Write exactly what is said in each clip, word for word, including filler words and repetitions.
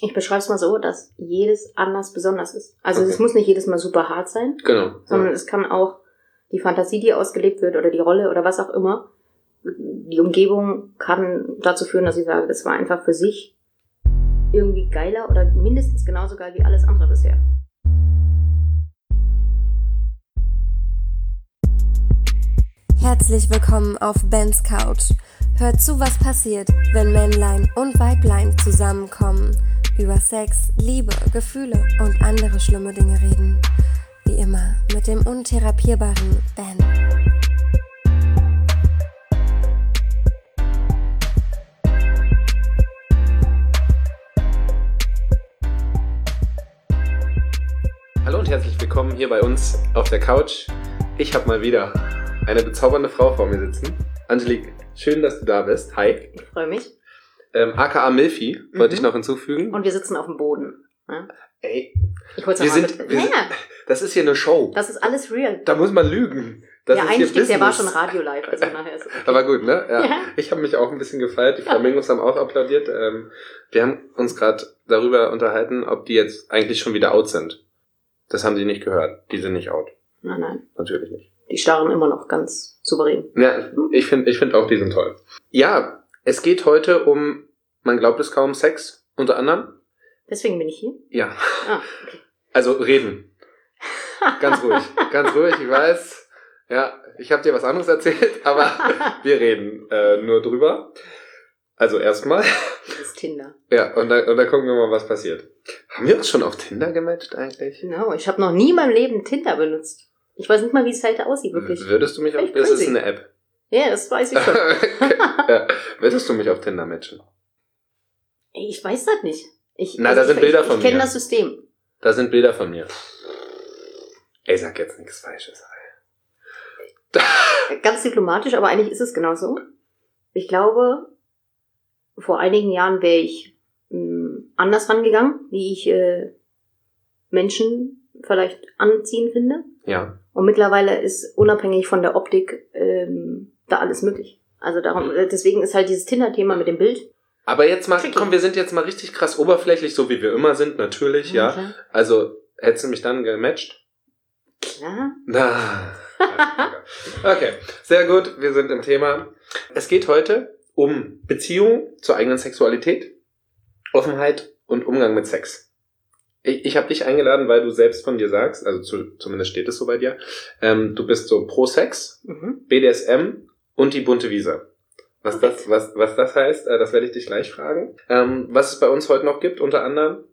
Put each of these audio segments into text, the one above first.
Ich beschreibe es mal so, dass jedes anders besonders ist. Also okay. Es muss nicht jedes Mal super hart sein. Genau. Sondern ja. es kann auch die Fantasie, die ausgelebt wird oder die Rolle oder was auch immer. Die Umgebung kann dazu führen, dass ich sage, das war einfach für sich irgendwie geiler oder mindestens genauso geil wie alles andere bisher. Herzlich willkommen auf Bens Couch. Hört zu, was passiert, wenn Männlein und Weiblein zusammenkommen, über Sex, Liebe, Gefühle und andere schlimme Dinge reden. Wie immer mit dem untherapierbaren Ben. Hallo und herzlich willkommen hier bei uns auf der Couch. Ich habe mal wieder eine bezaubernde Frau vor mir sitzen. Angelique, schön, dass du da bist. Hi. Ich freue mich. Ähm, aka Milfi, Mhm. wollte ich noch hinzufügen. Und wir sitzen auf dem Boden. Ja? Ey, ich hol's wir noch mal sind, mit. wir Ja, sind, das ist hier eine Show. das ist alles real. Da muss man lügen. Das ja, ist eigentlich hier nicht, der war Business. schon Radio live, also nachher ist es okay. Aber gut, ne? Ja. Ja. Ich habe mich auch ein bisschen gefeiert. Die Flamingos haben auch applaudiert. Ähm, wir haben uns gerade darüber unterhalten, ob die jetzt eigentlich schon wieder out sind. Das haben sie nicht gehört. Die sind nicht out. Nein, nein. Natürlich nicht. Die starren immer noch ganz souverän. Ja, ich finde ich find auch, die sind toll. Ja, es geht heute um, man glaubt es kaum, Sex, unter anderem. Deswegen bin ich hier. Ja. Ah, okay. Also reden. Ganz ruhig. Ganz ruhig, ich weiß. Ja, ich habe dir was anderes erzählt, aber wir reden äh, nur drüber. Also erstmal. Das ist Tinder. Ja, und dann, und dann gucken wir mal, was passiert. Haben wir uns schon auf Tinder gematcht eigentlich? Genau, ich habe noch nie in meinem Leben Tinder benutzt. Ich weiß nicht mal, wie die Seite aussieht, wirklich. Würdest du mich auf... Echt Das ist crazy. eine App. Ja, das weiß ich schon. Ja. Würdest du mich auf Tinder matchen? Ey, ich weiß das nicht. Ich, Na, da ich, sind Bilder ich, von ich kenne mir. das System. Da sind Bilder von mir. Ey, sag jetzt nichts Falsches. Ganz diplomatisch, aber eigentlich ist es genauso. Ich glaube, vor einigen Jahren wäre ich mh, anders rangegangen, wie ich äh, Menschen vielleicht anziehen finde. Ja. Und mittlerweile ist unabhängig von der Optik ähm, da alles möglich. Also darum, deswegen ist halt dieses Tinder-Thema mit dem Bild. Aber jetzt mal, Tricky. komm, wir sind jetzt mal richtig krass oberflächlich, so wie wir immer sind, natürlich, ja. Okay. Also, hättest du mich dann gematcht? Klar. Na. Okay, sehr gut, wir sind im Thema. Es geht heute um Beziehung zur eigenen Sexualität, Offenheit und Umgang mit Sex. Ich, ich habe dich eingeladen, weil du selbst von dir sagst, also zu, zumindest steht es so bei dir, ähm, du bist so pro Sex, Mhm. B D S M und die bunte Wiese. Was das, was, was das heißt, äh, das werde ich dich gleich fragen. Ähm, was es bei uns heute noch gibt, unter anderem,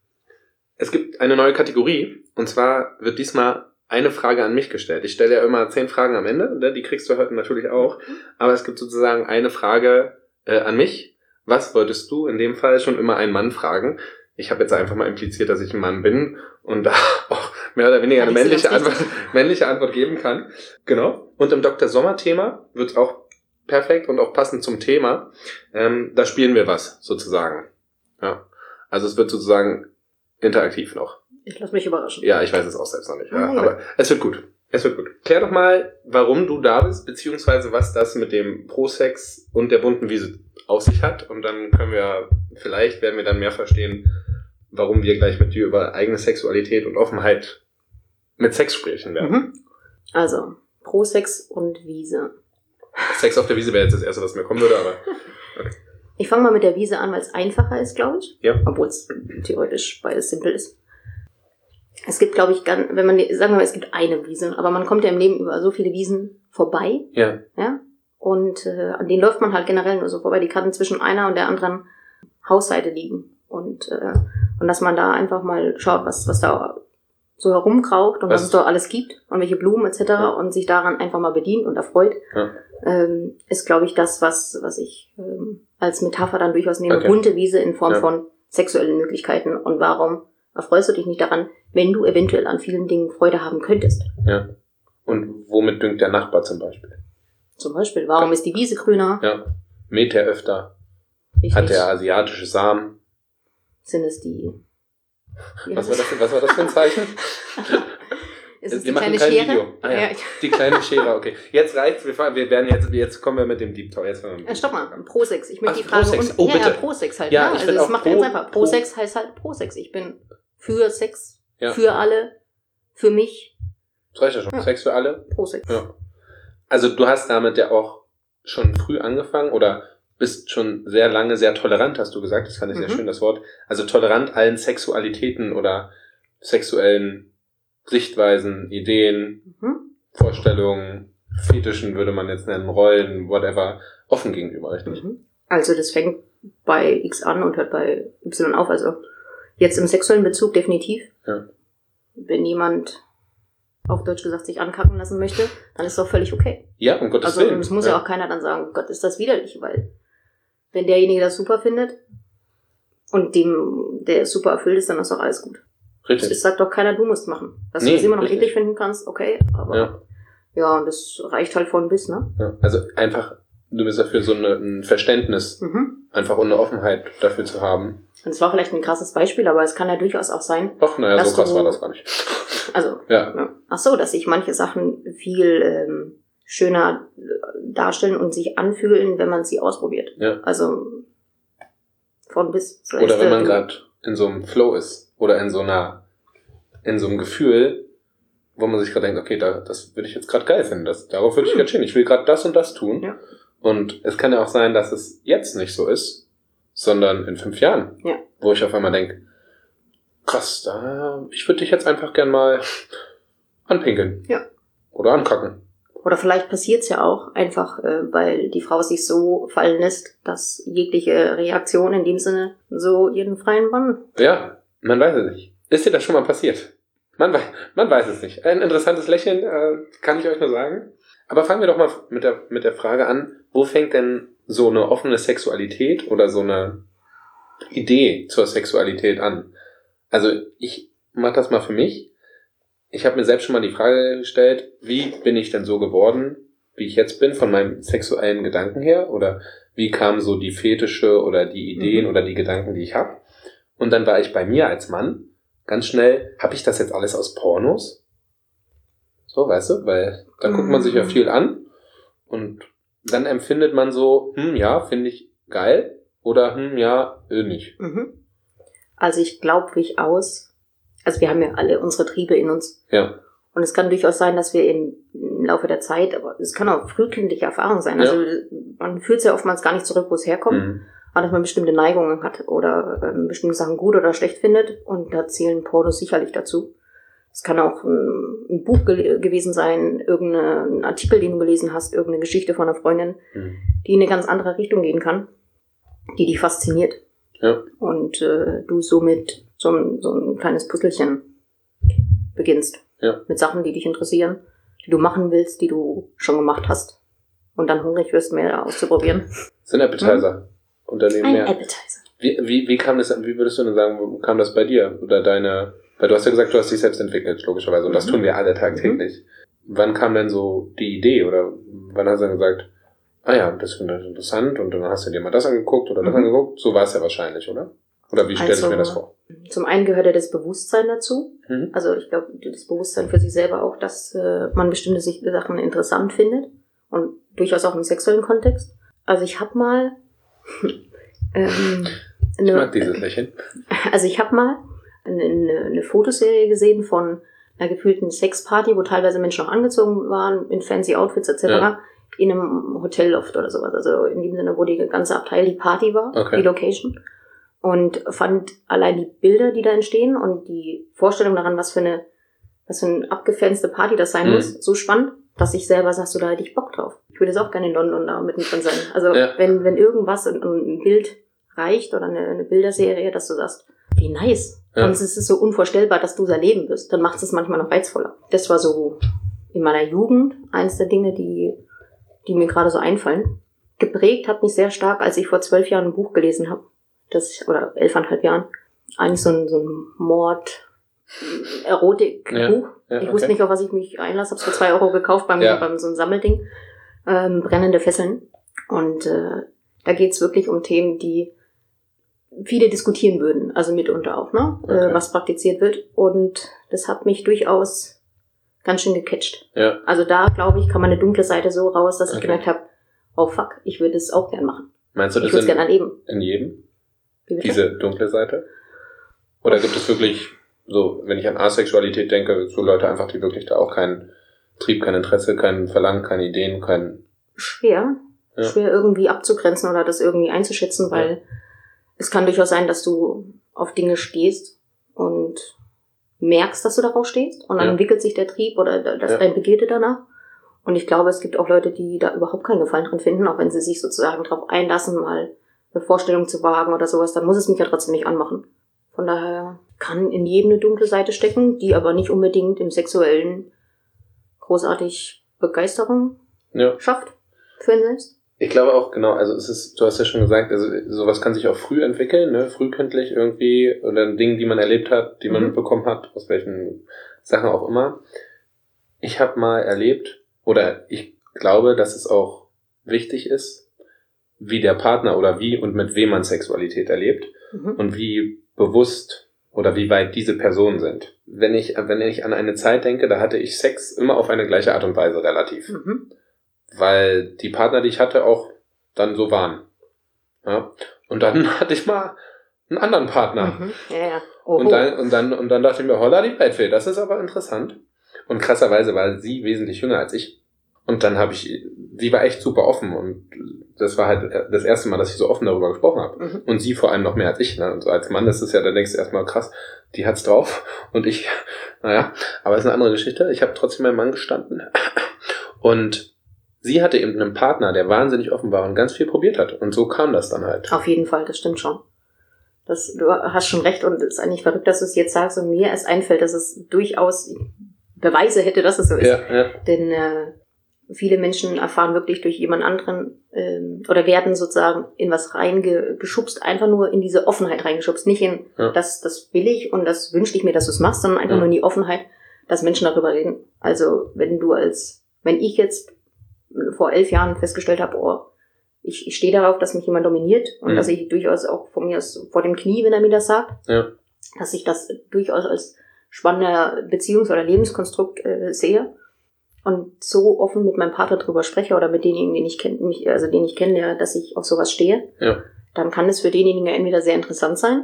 es gibt eine neue Kategorie, und zwar wird diesmal eine Frage an mich gestellt. Ich stelle ja immer zehn Fragen am Ende, ne? Die kriegst du heute natürlich auch, aber es gibt sozusagen eine Frage äh, an mich. Was wolltest du in dem Fall schon immer einen Mann fragen? Ich habe jetzt einfach mal impliziert, dass ich ein Mann bin und da auch mehr oder weniger eine Ja, nicht so männliche ganz Antwort, männliche Antwort geben kann. Genau. Und im Doktor Sommer-Thema wird auch perfekt und auch passend zum Thema. Ähm, da spielen wir was, sozusagen. Ja. Also es wird sozusagen interaktiv noch. Ich lasse mich überraschen. Ja, ich weiß es auch selbst noch nicht. Ja. Mhm. Aber es wird gut. Es wird gut. Klär doch mal, warum du da bist, beziehungsweise was das mit dem Pro-Sex und der bunten Wiese auf sich hat. Und dann können wir, vielleicht werden wir dann mehr verstehen, warum wir gleich mit dir über eigene Sexualität und Offenheit mit Sex sprechen werden. Mhm. Also, Pro-Sex und Wiese. Sex auf der Wiese wäre jetzt das Erste, was mir kommen würde, aber Ich fange mal mit der Wiese an, weil es einfacher ist, glaube ich. ja. Obwohl es theoretisch beides simpel ist. Es gibt, glaube ich, ganz, wenn man, sagen wir mal, es gibt eine Wiese, aber man kommt ja im Leben über so viele Wiesen vorbei, Ja. ja, und äh, an denen läuft man halt generell nur so vorbei. Die kann zwischen einer und der anderen Hausseite liegen und äh, und dass man da einfach mal schaut, was was da so herumkraucht und was, Was- es da alles gibt und welche Blumen et cetera und sich daran einfach mal bedient und erfreut, Ja. ähm, ist, glaube ich, das, was was ich ähm, als Metapher dann durchaus nehme. Okay. Bunte Wiese in Form Ja. von sexuellen Möglichkeiten. Und warum erfreust du dich nicht daran, wenn du eventuell an vielen Dingen Freude haben könntest? Ja. Und womit düngt der Nachbar zum Beispiel? Zum Beispiel, warum ist die Wiese grüner? Ja. Mäht er öfter? Richtig. Hat er asiatische Samen? Sind es die... Was war das, was war das für ein Zeichen? Ist es wir die machen kleine kein Schere? Video. Ah, ja. Ja. Die kleine Schere, okay. Jetzt reicht's, wir, fahren, wir werden jetzt, jetzt kommen wir mit dem Deep Talk. Jetzt wir Ja, stopp mal, Pro-Sex. Ich möchte Ach, die Frage... Pro-Sex. Und, Oh, ja, bitte. ja, Pro-Sex halt. Ja, ne? ich Also will das auch macht Pro- ganz einfach. Pro- Pro-Sex heißt halt Pro-Sex. Ich bin für Sex, Ja. für alle, für mich. Das reicht ja schon. Ja. Sex für alle. Pro-Sex. Ja. Also du hast damit ja auch schon früh angefangen oder bist schon sehr lange sehr tolerant, hast du gesagt. Das fand ich sehr Mhm. schön, das Wort. Also tolerant allen Sexualitäten oder sexuellen Sichtweisen, Ideen, Mhm. Vorstellungen, Fetischen würde man jetzt nennen, Rollen, whatever, offen gegenüber, richtig? Mhm. Also das fängt bei X an und hört bei Y auf. Also jetzt im sexuellen Bezug definitiv. Ja. Wenn jemand auf Deutsch gesagt sich ankacken lassen möchte, dann ist doch völlig okay. Ja, um Gottes Also Willen. es muss ja. auch keiner dann sagen, Gott, ist das widerlich, weil wenn derjenige das super findet und dem der es super erfüllt ist, dann ist doch alles gut. Richtig. Es sagt doch keiner, du musst machen. Dass Nee, du das immer noch richtig. eklig finden kannst, okay, aber Ja. ja, und das reicht halt von bis, ne? Ja. Also einfach, du bist dafür so eine, ein Verständnis, Mhm. einfach und eine Offenheit dafür zu haben. Und es war vielleicht ein krasses Beispiel, aber es kann ja durchaus auch sein, Ach, naja, Dass so krass du- war das gar nicht. also, Ja. ja. Ach so, dass sich manche Sachen viel ähm, schöner äh, darstellen und sich anfühlen, wenn man sie ausprobiert. Ja. Also von bis. Das Oder heißt, wenn man äh, gerade in so einem Flow ist oder in so einer, in so einem Gefühl, wo man sich gerade denkt, okay, da, das würde ich jetzt gerade geil finden, das, darauf würde ich gerade stehen. Ich will gerade das und das tun. Ja. Und es kann ja auch sein, dass es jetzt nicht so ist, sondern in fünf Jahren, Ja. wo ich auf einmal denke, krass, da, ich würde dich jetzt einfach gern mal anpinkeln. Ja. Oder ankacken. Oder vielleicht passiert's ja auch einfach, äh, weil die Frau sich so fallen lässt, dass jegliche Reaktion in dem Sinne so ihren freien Mann. Ja, man weiß es nicht. Ist dir das schon mal passiert? Man weiß, man weiß es nicht. Ein interessantes Lächeln, äh, kann ich euch nur sagen. Aber fangen wir doch mal mit der, mit der Frage an, wo fängt denn so eine offene Sexualität oder so eine Idee zur Sexualität an? Also ich mache das mal für mich. Ich habe mir selbst schon mal die Frage gestellt, wie bin ich denn so geworden, wie ich jetzt bin, von meinem sexuellen Gedanken her? Oder wie kamen so die Fetische oder die Ideen Mhm. oder die Gedanken, die ich habe? Und dann war ich bei mir als Mann ganz schnell, habe ich das jetzt alles aus Pornos? So, weißt du, weil da guckt man sich ja viel an und dann empfindet man so, hm, ja, finde ich geil oder hm, ja, äh, nicht. Mhm. Also ich glaube durchaus, also wir haben ja alle unsere Triebe in uns. Ja, Und es kann durchaus sein, dass wir im, im Laufe der Zeit, aber es kann auch frühkindliche Erfahrung sein. Also man fühlt es ja oftmals gar nicht zurück, wo es herkommt, mhm. aber dass man bestimmte Neigungen hat oder ähm, bestimmte Sachen gut oder schlecht findet. Und da zählen Pornos sicherlich dazu. Es kann auch ein, ein Buch ge- gewesen sein, irgendein Artikel, den du gelesen hast, irgendeine Geschichte von einer Freundin, Mhm. die in eine ganz andere Richtung gehen kann, die dich fasziniert. Ja. Und äh, du somit so ein, so ein kleines Puzzlechen beginnst. Ja. Mit Sachen, die dich interessieren, die du machen willst, die du schon gemacht hast. Und dann hungrig wirst, mehr auszuprobieren. Sind Appetizer. Unternehmen Ein mehr. Appetizer. Wie, wie, wie kam das, wie würdest du denn sagen, wo kam das bei dir? Oder deine, weil du hast ja gesagt, du hast dich selbst entwickelt, logischerweise. Und das Mhm. tun wir alle tagtäglich. Wann kam denn so die Idee? Oder wann hast du dann gesagt, ah ja, das finde ich interessant und dann hast du dir mal das angeguckt oder das Mhm. angeguckt? So war es ja wahrscheinlich, oder? Oder wie stelle Also, ich mir das vor? Zum einen gehört ja das Bewusstsein dazu. Mhm. Also ich glaube, das Bewusstsein für sich selber auch, dass äh, man bestimmte sich- Sachen interessant findet. Und durchaus auch im sexuellen Kontext. Also ich habe mal... ähm, Ich eine, mag dieses Lächeln. Also ich habe mal eine, eine, eine Fotoserie gesehen von einer gefühlten Sexparty, wo teilweise Menschen auch angezogen waren, in fancy Outfits et cetera, Ja. in einem Hotelloft oder sowas. Also in dem Sinne, wo die ganze Abteil die Party war, Okay. die Location. Und fand allein die Bilder, die da entstehen und die Vorstellung daran, was für eine, was für eine abgefanzte Party das sein Mhm. muss, so spannend, dass ich selber sag, so, da hätte ich Bock drauf. Ich würde jetzt auch gerne in London da mittendrin sein. Also Ja. wenn, wenn irgendwas, ein, ein Bild reicht oder eine, eine Bilderserie, dass du sagst, wie nice. Ja. Und es ist so unvorstellbar, dass du es erleben wirst. Dann macht es manchmal noch reizvoller. Das war so in meiner Jugend eines der Dinge, die, die mir gerade so einfallen. Geprägt hat mich sehr stark, als ich vor zwölf Jahren ein Buch gelesen habe. Das, oder elfeinhalb Jahren. Eigentlich so ein, so ein Mord, Erotik-Buch. Ja, ja, Ich wusste okay. nicht, auf was ich mich einlasse. Hab's für zwei Euro gekauft beim, Ja. beim so einem Sammelding. Ähm, brennende Fesseln. Und äh, da geht's wirklich um Themen, die viele diskutieren würden. Also mitunter auch, ne? Okay. Äh, was praktiziert wird. Und das hat mich durchaus ganz schön gecatcht. Ja. Also da, glaube ich, kam meine dunkle Seite so raus, dass ich Okay. gemerkt habe, oh fuck, ich würde es auch gern machen. Meinst du Ich das würde es in, gern erleben. in jedem? Wie bitte? Diese dunkle Seite? Oder gibt es wirklich so, wenn ich an Asexualität denke, so Leute einfach, die wirklich da auch keinen Trieb, kein Interesse, kein Verlangen, keine Ideen, kein... Schwer. Ja. Schwer irgendwie abzugrenzen oder das irgendwie einzuschätzen, weil Ja. es kann durchaus sein, dass du auf Dinge stehst und merkst, dass du darauf stehst und dann Ja. entwickelt sich der Trieb oder da- das Ja. dein Begierde danach. Und ich glaube, es gibt auch Leute, die da überhaupt keinen Gefallen drin finden, auch wenn sie sich sozusagen darauf einlassen, mal eine Vorstellung zu wagen oder sowas, dann muss es mich ja trotzdem nicht anmachen. Von daher kann in jedem eine dunkle Seite stecken, die aber nicht unbedingt im Sexuellen großartig Begeisterung Ja. schafft für ihn selbst. Ich glaube auch, genau, also es ist, du hast ja schon gesagt, also sowas kann sich auch früh entwickeln, ne, frühkindlich irgendwie, oder Dinge, die man erlebt hat, die man Mhm. mitbekommen hat, aus welchen Sachen auch immer. Ich habe mal erlebt, oder ich glaube, dass es auch wichtig ist, wie der Partner oder wie und mit wem man Sexualität erlebt Mhm. und wie bewusst oder wie weit diese Personen sind. Wenn ich, wenn ich an eine Zeit denke, da hatte ich Sex immer auf eine gleiche Art und Weise relativ. Mhm. Weil die Partner, die ich hatte, auch dann so waren. Ja? Und dann hatte ich mal einen anderen Partner. Mhm. Ja, ja. Oho. Und dann, und dann, und dann dachte ich mir, holla die Bettfee, das ist aber interessant. Und krasserweise war sie wesentlich jünger als ich. Und dann habe ich, sie war echt super offen und das war halt das erste Mal, dass ich so offen darüber gesprochen habe. Mhm. Und sie vor allem noch mehr als ich. Ne? Und so als Mann ist es ja, da denkst du erstmal, krass, die hat's drauf. Und ich, naja, aber ist eine andere Geschichte. Ich habe trotzdem meinem Mann gestanden. Und sie hatte eben einen Partner, der wahnsinnig offen war und ganz viel probiert hat. Und so kam das dann halt. Auf jeden Fall, das stimmt schon. Das, du hast schon recht und es ist eigentlich verrückt, dass du es jetzt sagst und mir erst einfällt, dass es durchaus Beweise hätte, dass es so ist. Ja, ja, Denn äh, viele Menschen erfahren wirklich durch jemand anderen ähm, oder werden sozusagen in was reingeschubst, einfach nur in diese Offenheit reingeschubst. Nicht in, Ja. das, das will ich und das wünsche ich mir, dass du es machst, sondern einfach Ja. nur in die Offenheit, dass Menschen darüber reden. Also wenn du als, wenn ich jetzt vor elf Jahren festgestellt habe, oh, ich, ich stehe darauf, dass mich jemand dominiert und Mhm. dass ich durchaus auch von mir aus vor dem Knie, wenn er mir das sagt, ja, dass ich das durchaus als spannender Beziehungs- oder Lebenskonstrukt äh, sehe und so offen mit meinem Partner drüber spreche oder mit denjenigen, den ich kenne, mich, also den ich kenne, dass ich auf sowas stehe, ja, dann kann es für denjenigen entweder sehr interessant sein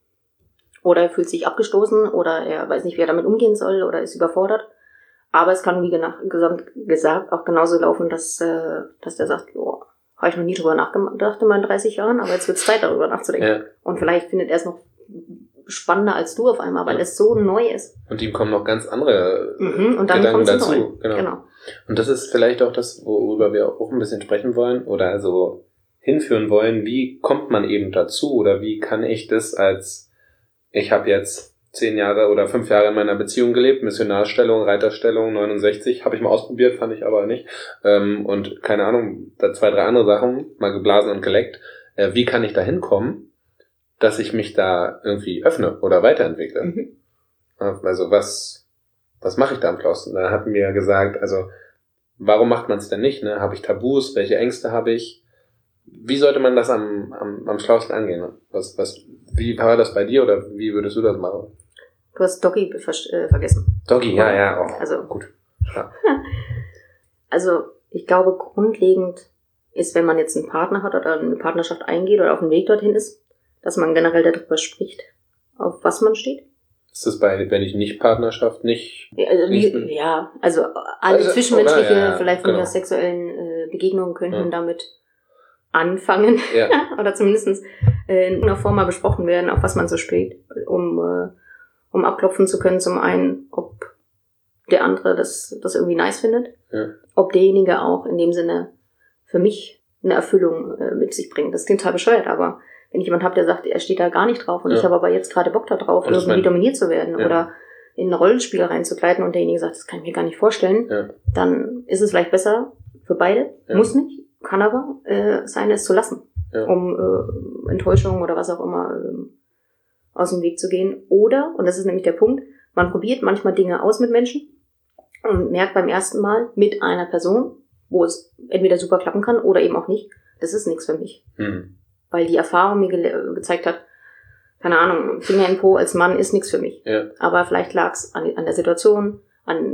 oder er fühlt sich abgestoßen oder er weiß nicht, wie er damit umgehen soll oder ist überfordert. Aber es kann, wie gesamt gesagt, auch genauso laufen, dass, äh, dass der sagt, jo, habe ich noch nie drüber nachgedacht in meinen dreißig Jahren, aber jetzt wird es Zeit, darüber nachzudenken. ja. Und vielleicht findet er es noch spannender als du auf einmal, weil Ja. es so neu ist. Und ihm kommen noch ganz andere Mhm, und dann Gedanken kommt's dazu. neu. Genau. Genau. Und das ist vielleicht auch das, worüber wir auch ein bisschen sprechen wollen oder also hinführen wollen. Wie kommt man eben dazu oder wie kann ich das als, ich habe jetzt zehn Jahre oder fünf Jahre in meiner Beziehung gelebt, Missionarstellung, Reiterstellung, neunundsechzig, habe ich mal ausprobiert, fand ich aber nicht. Ähm, und keine Ahnung, da zwei, drei andere Sachen, mal geblasen und geleckt. Äh, wie kann ich da hinkommen, dass ich mich da irgendwie öffne oder weiterentwickle? Mhm. Also was, was mache ich da am Klaus? Und da hatten wir ja gesagt, also warum macht man es denn nicht? Ne? Habe ich Tabus? Welche Ängste habe ich? Wie sollte man das am, am, am schlausten angehen? Ne? Was, was, wie war das bei dir oder wie würdest du das machen? Du hast Doggy ver äh, vergessen. Doggy, ja, ja, auch. Also- gut. Ja. Also ich glaube, grundlegend ist, wenn man jetzt einen Partner hat oder eine Partnerschaft eingeht oder auf dem Weg dorthin ist, dass man generell darüber spricht, auf was man steht. Ist das bei, wenn ich nicht Partnerschaft, nicht, Ja, also, Nicht- wie, ja, also alle Also, zwischenmenschliche, oder? Ja, ja, vielleicht von genau. der sexuellen äh, Begegnungen könnten Ja. damit anfangen ja, oder zumindest äh, in irgendeiner Form mal besprochen werden, auf was man so steht, um, äh, um abklopfen zu können, zum einen, ob der andere das, das irgendwie nice findet, ja, ob derjenige auch in dem Sinne für mich eine Erfüllung äh, mit sich bringt. Das klingt total bescheuert, aber wenn ich jemanden habe, der sagt, er steht da gar nicht drauf und Ja. ich habe aber jetzt gerade Bock da drauf, Und das irgendwie mein- dominiert zu werden Ja. oder in ein Rollenspiel reinzugleiten und derjenige sagt, das kann ich mir gar nicht vorstellen, ja, dann ist es vielleicht besser für beide, Ja. muss nicht, kann aber äh, sein, es zu lassen, Ja. um äh, Enttäuschung oder was auch immer ähm, aus dem Weg zu gehen. Oder, und das ist nämlich der Punkt, man probiert manchmal Dinge aus mit Menschen und merkt beim ersten Mal mit einer Person, wo es entweder super klappen kann oder eben auch nicht, das ist nichts für mich. hm, Weil die Erfahrung mir ge gezeigt hat, keine Ahnung, Finger in Po als Mann ist nichts für mich. ja, Aber vielleicht lag es an, an der Situation, an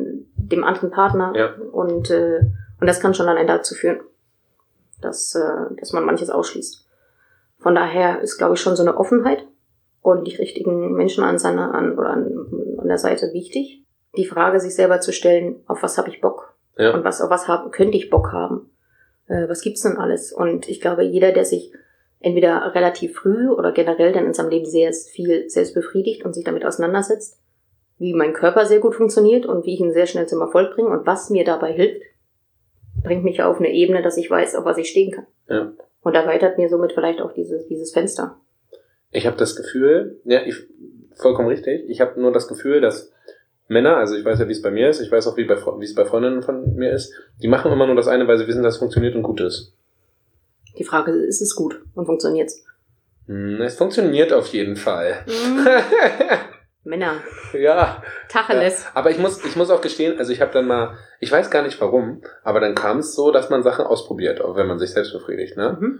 dem anderen Partner. Ja. Und, äh, und das kann schon dann dazu führen, dass, äh, dass man manches ausschließt. Von daher ist, glaube ich, schon so eine Offenheit und die richtigen Menschen an seiner an, oder an, an der Seite wichtig. Die Frage, sich selber zu stellen, auf was habe ich Bock? Ja. Und was, auf was hab, könnte ich Bock haben? Äh, was gibt's denn alles? Und ich glaube, jeder, der sich entweder relativ früh oder generell dann in seinem Leben sehr viel selbst befriedigt und sich damit auseinandersetzt, wie mein Körper sehr gut funktioniert und wie ich ihn sehr schnell zum Erfolg bringe und was mir dabei hilft, bringt mich auf eine Ebene, dass ich weiß, auf was ich stehen kann. Ja. Und erweitert mir somit vielleicht auch dieses, dieses Fenster. Ich habe das Gefühl, ja, ich, vollkommen richtig, ich habe nur das Gefühl, dass Männer, also ich weiß ja, wie es bei mir ist, ich weiß auch, wie, bei, wie es bei Freundinnen von mir ist, die machen immer nur das eine, weil sie wissen, dass es funktioniert und gut ist. Die Frage ist, ist es gut und funktioniert's? Hm, es funktioniert auf jeden Fall. Mhm. Männer. Ja. Tacheles. Ja. Aber ich muss, ich muss auch gestehen, also ich habe dann mal, ich weiß gar nicht warum, aber dann kam es so, dass man Sachen ausprobiert, auch wenn man sich selbst befriedigt, ne? Mhm.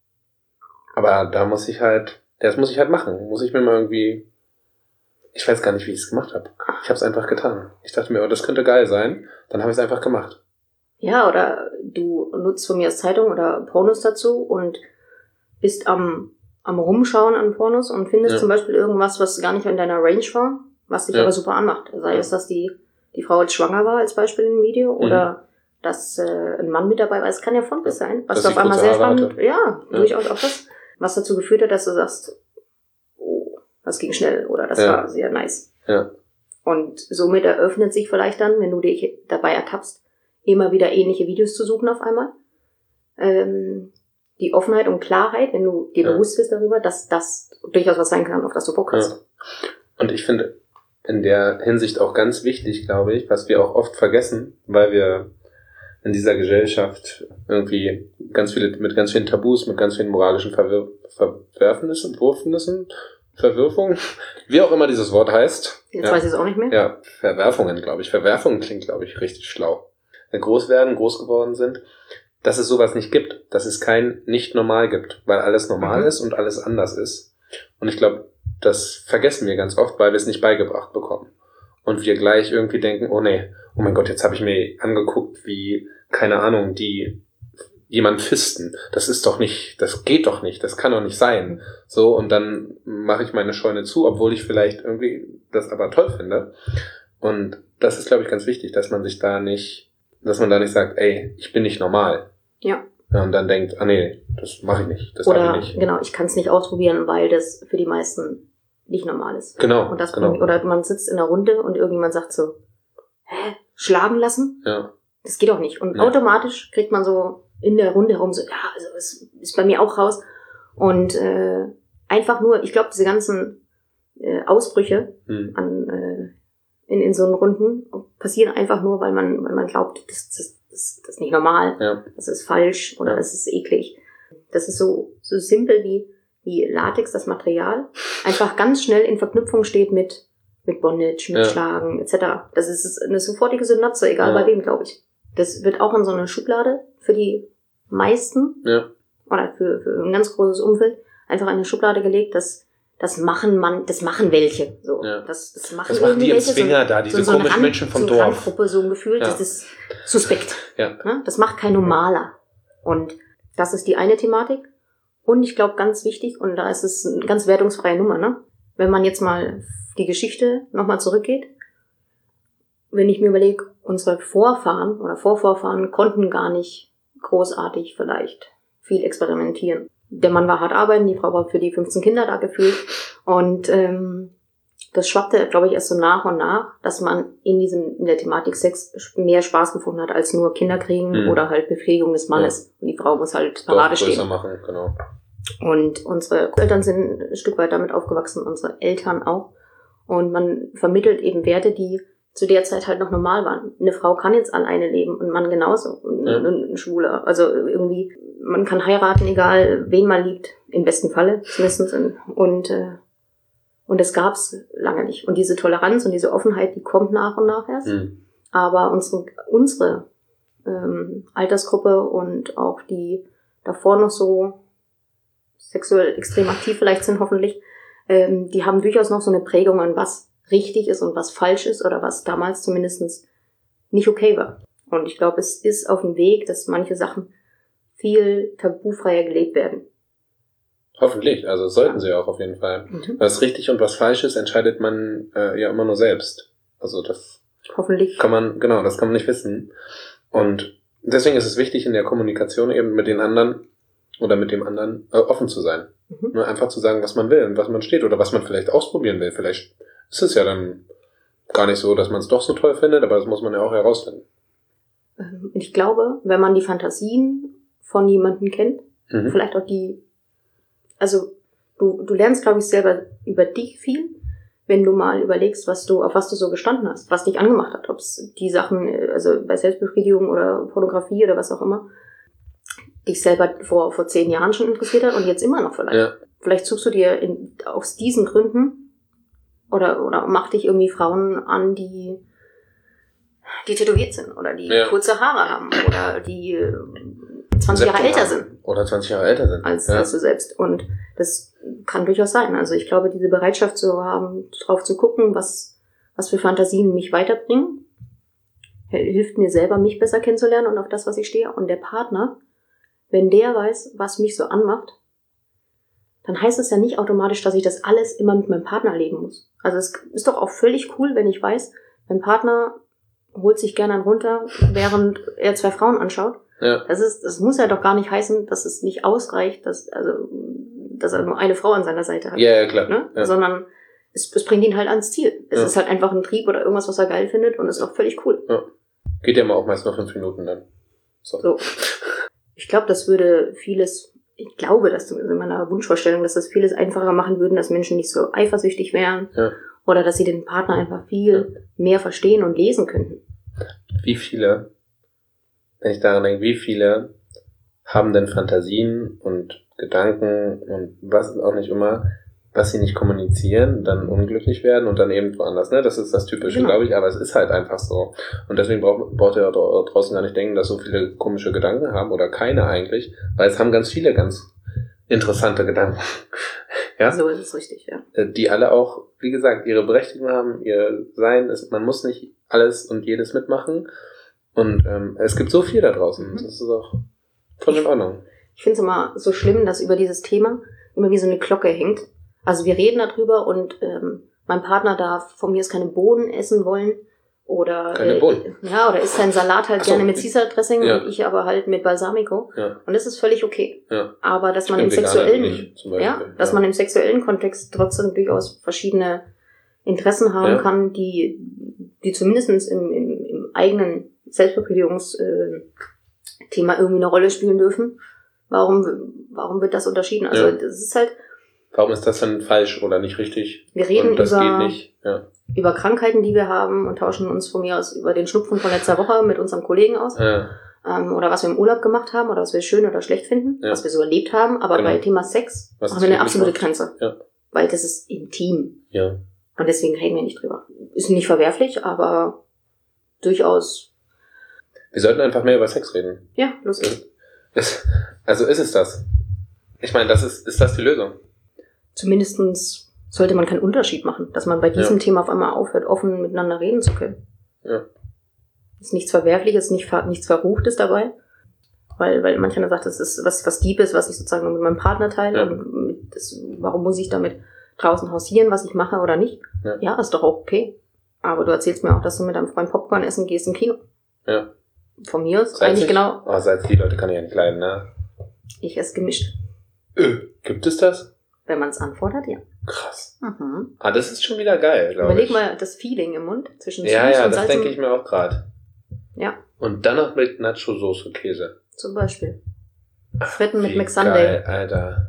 Aber da muss ich halt, das muss ich halt machen. Muss ich mir mal irgendwie, ich weiß gar nicht, wie ich es gemacht habe. Ich habe es einfach getan. Ich dachte mir, oh, das könnte geil sein. Dann habe ich es einfach gemacht. Ja, oder du nutzt von mir als Zeitung oder Pornos dazu und bist am am Rumschauen an Pornos und findest ja. zum Beispiel irgendwas, was gar nicht in deiner Range war, was dich ja. aber super anmacht. Sei es, dass die die Frau jetzt schwanger war, als Beispiel im Video, mhm. oder dass äh, ein Mann mit dabei war. Es kann ja von bis sein. Was du auf einmal sehr spannend, ja, ja, durchaus auch das, was dazu geführt hat, dass du sagst, oh, das ging schnell oder das ja. war sehr nice. Ja. Und somit eröffnet sich vielleicht dann, wenn du dich dabei ertappst, immer wieder ähnliche Videos zu suchen auf einmal. Ähm, die Offenheit und Klarheit, wenn du dir ja. bewusst bist darüber, dass das durchaus was sein kann, auf das du Bock hast. Ja. Und ich finde in der Hinsicht auch ganz wichtig, glaube ich, was wir auch oft vergessen, weil wir in dieser Gesellschaft irgendwie ganz viele, mit ganz vielen Tabus, mit ganz vielen moralischen Verwir- Verwerfnissen, Wurfnissen, Verwirfungen, wie auch immer dieses Wort heißt. Jetzt ja. weiß ich es auch nicht mehr. Ja, Verwerfungen, glaube ich. Verwerfungen klingt, glaube ich, richtig schlau. Wenn groß werden, groß geworden sind, dass es sowas nicht gibt, dass es kein Nicht-Normal gibt, weil alles normal mhm. ist und alles anders ist. Und ich glaube, das vergessen wir ganz oft, weil wir es nicht beigebracht bekommen. Und wir gleich irgendwie denken, oh nee, oh mein Gott, jetzt habe ich mir angeguckt, wie, keine Ahnung, die jemand fisten. Das ist doch nicht, das geht doch nicht, das kann doch nicht sein. So, und dann mache ich meine Scheune zu, obwohl ich vielleicht irgendwie das aber toll finde. Und das ist, glaube ich, ganz wichtig, dass man sich da nicht, dass man da nicht sagt, ey, ich bin nicht normal. Ja. Ja, und dann denkt, ah nee, das mache ich nicht, das oder, darf ich nicht. Genau, ich kann es nicht ausprobieren, weil das für die meisten nicht normal ist. Genau. Und das genau. bringt, oder man sitzt in einer Runde und irgendjemand sagt so, hä, schlagen lassen? Ja. Das geht auch nicht. Und nee. automatisch kriegt man so in der Runde herum so, ja, also es ist bei mir auch raus. Und äh, einfach nur, ich glaube, diese ganzen äh, Ausbrüche hm. an äh, in, in so einen Runden passieren einfach nur, weil man, weil man glaubt, das, das, das, das ist nicht normal, ja. das ist falsch oder ja. das ist eklig. Das ist so, so simpel wie, wie Latex, das Material, einfach ganz schnell in Verknüpfung steht mit, mit Bondage, mit ja. Schlagen et cetera. Das ist eine sofortige Synapse, egal ja. bei wem, glaube ich. Das wird auch in so eine Schublade für die meisten ja. oder für, für ein ganz großes Umfeld einfach in eine Schublade gelegt, dass das machen man, das machen welche. So, ja. das, das machen, das machen die im welche, Zwinger so, da, diese so, so komischen Rand, Menschen vom so Dorf. Randgruppe, so ein Gefühl, ja. das ist suspekt. Ja. Ne? Das macht kein Normaler. Und das ist die eine Thematik. Und ich glaube, ganz wichtig, und da ist es eine ganz wertungsfreie Nummer, ne? Wenn man jetzt mal die Geschichte nochmal zurückgeht, wenn ich mir überlege, unsere Vorfahren oder Vorvorfahren konnten gar nicht großartig vielleicht viel experimentieren. Der Mann war hart arbeiten, die Frau war für die fünfzehn Kinder da gefühlt. Und ähm, das schwappte, glaube ich, erst so nach und nach, dass man in diesem in der Thematik Sex mehr Spaß gefunden hat, als nur Kinder kriegen mhm. oder halt Befriedigung des Mannes. Ja. Und die Frau muss halt Parade stehen. Machen, genau. Und unsere Eltern sind ein Stück weit damit aufgewachsen, unsere Eltern auch. Und man vermittelt eben Werte, die zu der Zeit halt noch normal waren. Eine Frau kann jetzt alleine leben und ein Mann genauso. Ja. Ein, ein Schwuler. Also irgendwie, man kann heiraten, egal wen man liebt. Im besten Falle zumindest. Und, äh, und das gab's lange nicht. Und diese Toleranz und diese Offenheit, die kommt nach und nach erst. Mhm. Aber unsere, unsere ähm, Altersgruppe und auch die davor noch so sexuell extrem aktiv vielleicht sind, hoffentlich, ähm, die haben durchaus noch so eine Prägung an was richtig ist und was falsch ist oder was damals zumindest nicht okay war. Und ich glaube, es ist auf dem Weg, dass manche Sachen viel tabufreier gelebt werden. Hoffentlich, also sollten sie auch auf jeden Fall. Mhm. Was richtig und was falsch ist, entscheidet man äh, ja immer nur selbst. Also das Hoffentlich. kann man, genau, das kann man nicht wissen. Und deswegen ist es wichtig, in der Kommunikation eben mit den anderen oder mit dem anderen äh, offen zu sein. Mhm. Ne, einfach zu sagen, was man will und was man steht oder was man vielleicht ausprobieren will. Vielleicht ist es ja dann gar nicht so, dass man es doch so toll findet, aber das muss man ja auch herausfinden. Ähm, Ich glaube, wenn man die Fantasien von jemandem kennt, Mhm. vielleicht auch die, also du, du lernst, glaube ich, selber über dich viel, wenn du mal überlegst, was du, auf was du so gestanden hast, was dich angemacht hat, ob es die Sachen, äh, also bei Selbstbefriedigung oder Pornografie oder was auch immer, dich selber vor, vor zehn Jahren schon interessiert hat und jetzt immer noch vielleicht. Ja. Vielleicht suchst du dir in, aus diesen Gründen oder, oder mach dich irgendwie Frauen an, die, die tätowiert sind oder die Ja. kurze Haare haben oder die äh, zwanzig Jahre Septum älter haben. sind Oder zwanzig Jahre älter sind. als, ja. als du selbst. Und das kann durchaus sein. Also ich glaube, diese Bereitschaft zu haben, drauf zu gucken, was, was für Fantasien mich weiterbringen, hilft mir selber, mich besser kennenzulernen und auf das, was ich stehe. Und der Partner, wenn der weiß, was mich so anmacht, dann heißt es ja nicht automatisch, dass ich das alles immer mit meinem Partner erleben muss. Also es ist doch auch völlig cool, wenn ich weiß, mein Partner holt sich gerne einen runter, während er zwei Frauen anschaut. Ja. Das ist, das muss ja doch gar nicht heißen, dass es nicht ausreicht, dass, also, dass er nur eine Frau an seiner Seite hat. Ja, ja, klar. Ne? Ja. Sondern es, es bringt ihn halt ans Ziel. Es Ja. ist halt einfach ein Trieb oder irgendwas, was er geil findet und ist auch völlig cool. Ja. Geht ja mal auch meist noch fünf Minuten dann. So. So. Ich glaube, das würde vieles, ich glaube, dass du in meiner Wunschvorstellung, dass das vieles einfacher machen würden, dass Menschen nicht so eifersüchtig wären. Ja. Oder dass sie den Partner einfach viel mehr verstehen und lesen könnten. Wie viele, wenn ich daran denke, wie viele haben denn Fantasien und Gedanken und was auch nicht immer, was sie nicht kommunizieren, dann unglücklich werden und dann eben woanders, ne? Das ist das Typische, Genau. glaube ich, aber es ist halt einfach so. Und deswegen braucht, braucht ihr da draußen gar nicht denken, dass so viele komische Gedanken haben oder keine eigentlich, weil es haben ganz viele ganz interessante Gedanken. Ja? So ist es richtig, ja. Die alle auch, wie gesagt, ihre Berechtigung haben, ihr Sein ist, man muss nicht alles und jedes mitmachen. Und ähm, es gibt so viel da draußen. Mhm. Das ist auch voll in Ordnung. Ich finde es immer so schlimm, dass über dieses Thema immer wie so eine Glocke hängt. Also wir reden darüber und ähm, mein Partner darf von mir aus keine Bohnen essen wollen. Oder Keine äh, Bohnen? Ja, oder isst seinen Salat halt Ach so, gerne mit wie- Caesar Dressing Ja. und ich aber halt mit Balsamico. Ja. Und das ist völlig okay. Ja. Aber dass man bin im Veganer, sexuellen, nicht, zum Beispiel. ja, dass Ja. man im sexuellen Kontext trotzdem durchaus verschiedene Interessen haben Ja. kann, die, die zumindest im, im, im eigenen Selbstbefriedigungsthema äh, Thema irgendwie eine Rolle spielen dürfen. Warum, warum wird das unterschieden? Also, Ja. das ist halt, Warum ist das denn falsch oder nicht richtig? wir reden Und das über, geht nicht. Ja. über Krankheiten, die wir haben und tauschen uns von mir aus über den Schnupfen von letzter Woche mit unserem Kollegen aus. Ja. Ähm, oder was wir im Urlaub gemacht haben oder was wir schön oder schlecht finden, Ja. was wir so erlebt haben. Aber Genau. bei Thema Sex Was haben es wir eine wirklich absolute macht. Grenze. Ja. Weil das ist intim. Ja. Und deswegen reden wir nicht drüber. Ist nicht verwerflich, aber durchaus, Wir sollten einfach mehr über Sex reden. ja, lustig. Ist, also ist es das? Ich meine, das ist, ist das die Lösung? Zumindestens sollte man keinen Unterschied machen, dass man bei diesem Ja. Thema auf einmal aufhört, offen miteinander reden zu können. Ja. Ist nichts Verwerfliches, nicht, ver- nichts Verruchtes dabei. Weil, weil manch einer sagt, das ist was, was Diebes, was ich sozusagen mit meinem Partner teile. Ja. Und mit, das, warum muss ich damit draußen hausieren, was ich mache oder nicht? Ja. Ja, ist doch auch okay. Aber du erzählst mir auch, dass du mit deinem Freund Popcorn essen gehst im Kino. Ja. Von mir aus Salzig? eigentlich genau, Oh, Salz, die Leute kann ich ja nicht leiden, ne? ich esse gemischt. Äh, gibt es das? Wenn man es anfordert, ja. Krass. Mhm. Ah, das ist schon wieder geil, glaube Überleg ich. mal das Feeling im Mund zwischen Ja, süß ja, und das Salz. denke ich mir auch gerade. Ja, Und dann noch mit Nacho-Soße Käse. zum Beispiel. Fritten mit Wie McSunday. geil, Alter.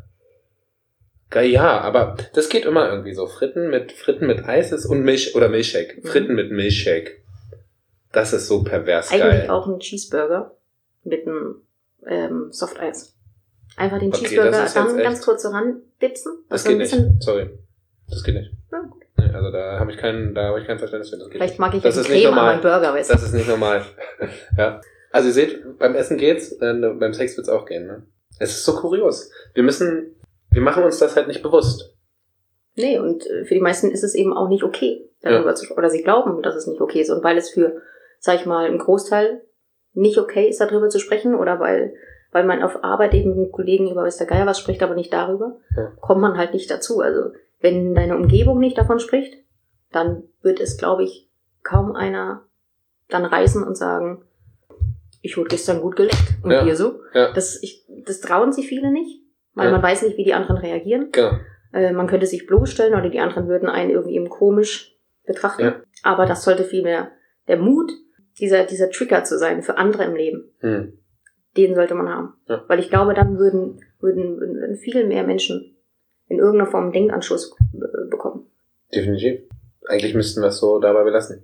Geil, ja, aber das geht immer irgendwie so. Fritten mit Fritten mit Eis ist und Milch oder Milchshake. Mhm. Fritten mit Milchshake. Das ist so pervers Eigentlich geil. auch ein Cheeseburger mit einem ähm, Softeis. Einfach den Okay, Cheeseburger das ist jetzt dann echt- ganz kurz so randipsen. Das so geht ein nicht. bisschen- Sorry. Das geht nicht. Ja, gut. Nee, also da habe ich kein, da habe ich kein Verständnis für. Das geht Vielleicht nicht. mag ich Das ja ist die nicht Creme an normal. meinem Burger, weißt du. Das ist nicht normal. Ja. Also ihr seht, beim Essen geht's, äh, beim Sex wird's auch gehen, ne? Es ist so kurios. Wir müssen, wir machen uns das halt nicht bewusst. Nee, und äh, für die meisten ist es eben auch nicht okay, darüber Ja. zu, oder sie glauben, dass es nicht okay ist. Und weil es für sag ich mal, ein Großteil nicht okay ist, darüber zu sprechen oder weil, weil man auf Arbeit eben mit einem Kollegen über weiß der Geier was spricht, aber nicht darüber, ja. kommt man halt nicht dazu. Also wenn deine Umgebung nicht davon spricht, dann wird es, glaube ich, kaum einer dann reißen und sagen, ich wurde gestern gut geleckt und ja. hier so. Ja. Das, ich, das trauen sich viele nicht, weil ja. man weiß nicht, wie die anderen reagieren. Genau. Äh, man könnte sich bloßstellen oder die anderen würden einen irgendwie eben komisch betrachten. Ja. Aber das sollte vielmehr der Mut, dieser, dieser Trigger zu sein für andere im Leben. Hm. Den sollte man haben. Ja. Weil ich glaube, dann würden, würden, würden viel mehr Menschen in irgendeiner Form einen Denkanstoß äh, bekommen. Definitiv. Eigentlich müssten wir es so dabei belassen.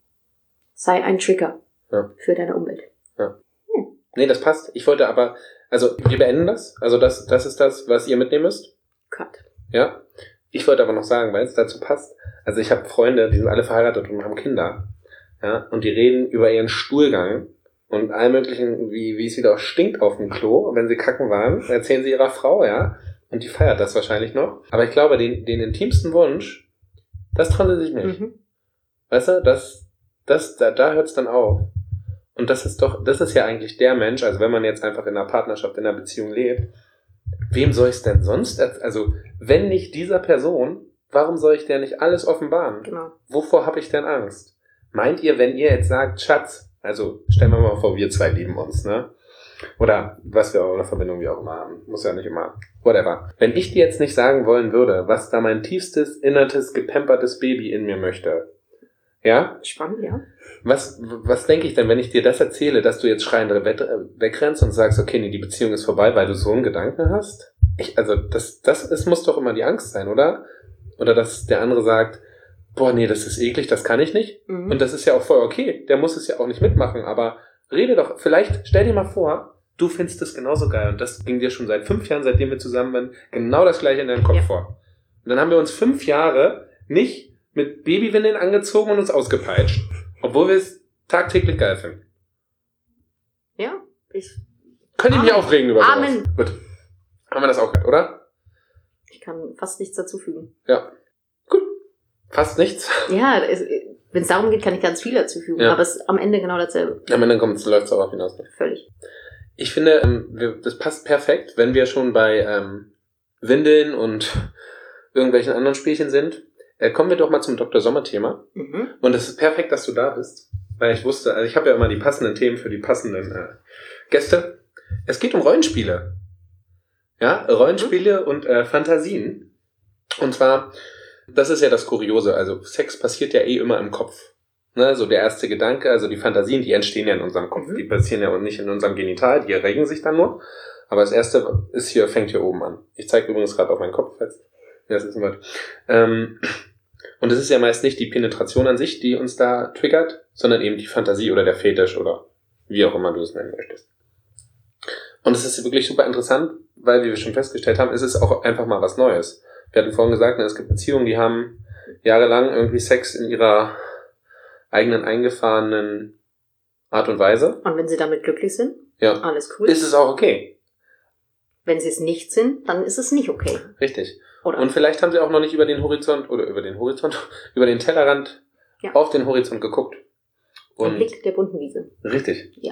Sei ein Trigger ja. für deine Umwelt. Ja. Hm. Nee, das passt. Ich wollte aber, also wir beenden das. Also das, das ist das, was ihr mitnehmen müsst. Cut. Ja. Ich wollte aber noch sagen, weil es dazu passt. Also ich habe Freunde, die sind alle verheiratet und haben Kinder. Ja. Und die reden über ihren Stuhlgang und all möglichen, wie, wie es wieder auch stinkt auf dem Klo, wenn sie kacken waren, erzählen sie ihrer Frau, ja. Und die feiert das wahrscheinlich noch. Aber ich glaube, den, den intimsten Wunsch, das trauen sie sich nicht. Mhm. Weißt du, das, das, da, da hört's dann auf. Und das ist doch, das ist ja eigentlich der Mensch, also wenn man jetzt einfach in einer Partnerschaft, in einer Beziehung lebt, wem soll ich es denn sonst, also wenn nicht dieser Person, warum soll ich der nicht alles offenbaren? Genau. Wovor habe ich denn Angst? Meint ihr, wenn ihr jetzt sagt, Schatz, also stellen wir mal vor, wir zwei lieben uns, ne? Oder was wir auch in der Verbindung wie auch immer haben. Muss ja nicht immer. Whatever. Wenn ich dir jetzt nicht sagen wollen würde, was da mein tiefstes, innertes, gepampertes Baby in mir möchte. Ja? Spannend, ja. Was, was denke ich denn, wenn ich dir das erzähle, dass du jetzt schreiend wegrennst und sagst, okay, nee, die Beziehung ist vorbei, weil du so einen Gedanken hast? Ich, also, das, das ist, muss doch immer die Angst sein, oder? Oder dass der andere sagt, boah, nee, das ist eklig, das kann ich nicht. Mhm. Und das ist ja auch voll okay. Der muss es ja auch nicht mitmachen, aber rede doch, vielleicht, stell dir mal vor, du findest das genauso geil und das ging dir schon seit fünf Jahren, seitdem wir zusammen waren, genau das gleiche in deinem Kopf ja. vor. Und dann haben wir uns fünf Jahre nicht mit Babywindeln angezogen und uns ausgepeitscht, obwohl wir es tagtäglich geil finden. Ja, ich... Könnt ihr mich aufregen über sowas? Amen. Gut. Haben wir das auch gehört, oder? Ich kann fast nichts dazu fügen. Ja. Gut. Fast nichts. Ja, wenn es darum geht, kann ich ganz viel dazu fügen, ja. aber es ist am Ende genau dasselbe. Am Ende läuft es darauf hinaus. Völlig. Ich finde, ähm, wir, das passt perfekt, wenn wir schon bei ähm, Windeln und irgendwelchen anderen Spielchen sind. Äh, kommen wir doch mal zum Doktor Sommer-Thema. Mhm. Und es ist perfekt, dass du da bist, weil ich wusste, also ich habe ja immer die passenden Themen für die passenden äh, Gäste. Es geht um Rollenspiele. Ja, Rollenspiele mhm. und äh, Fantasien. Und zwar, das ist ja das Kuriose, also Sex passiert ja eh immer im Kopf. Ne, so der erste Gedanke, also die Fantasien, die entstehen ja in unserem Kopf, mhm. die passieren ja nicht in unserem Genital, die regen sich dann nur. Aber das erste ist hier, fängt hier oben an. Ich zeige übrigens gerade auf meinen Kopf fest. Ja, das ist ein Wort. Ähm, und es ist ja meist nicht die Penetration an sich, die uns da triggert, sondern eben die Fantasie oder der Fetisch oder wie auch immer du es nennen möchtest. Und es ist wirklich super interessant, weil, wie wir schon festgestellt haben, ist es auch einfach mal was Neues. Wir hatten vorhin gesagt, es gibt Beziehungen, die haben jahrelang irgendwie Sex in ihrer eigenen eingefahrenen Art und Weise. Und wenn sie damit glücklich sind, ja. alles cool. Ist es auch okay. Wenn sie es nicht sind, dann ist es nicht okay. Richtig. Oder? Und vielleicht haben sie auch noch nicht über den Horizont, oder über den Horizont, über den Tellerrand ja. auf den Horizont geguckt. Und ein Blick der bunten Wiese. Richtig. Ja.